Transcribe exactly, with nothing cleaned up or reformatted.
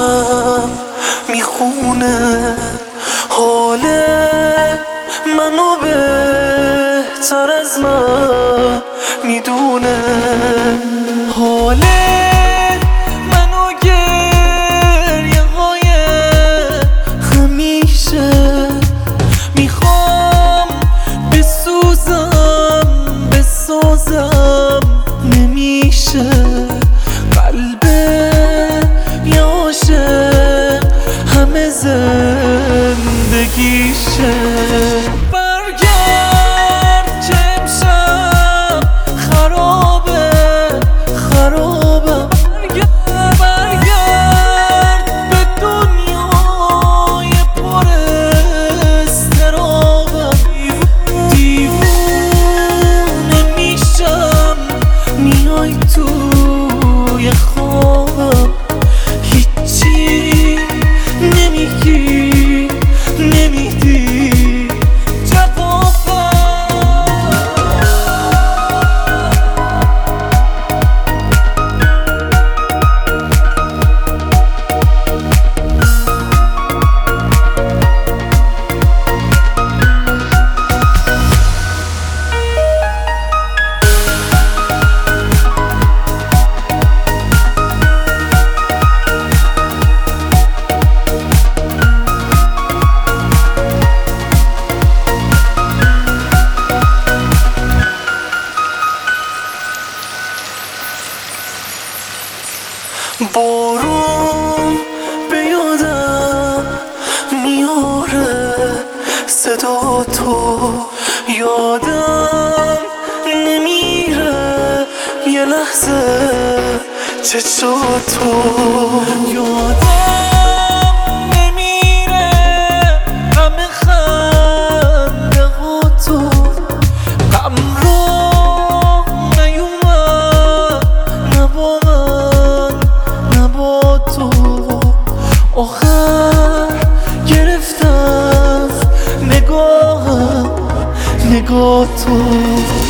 دلم میخونه حال منو بهتر از من میدونه. حال منو گریه های همیشه میخوام بسوزم بسازم نمیشه. قلب یه عاشق همه زندگیشه. برگرد که امشب خرابه خرابم. برگرد به دنیای پر اضطرابم. دیوونه میشم میای توی خوابم. هیچی نمیگی نمیدی جوابم. بارون به یادم میاره صدا تو، یادم نمیره یه لحظه چشاتو. یادم نمیره غم خنده ها تو. غم رو نیومد نبا من نبا تو. آخر گرفتم نگاهم نگاه تو.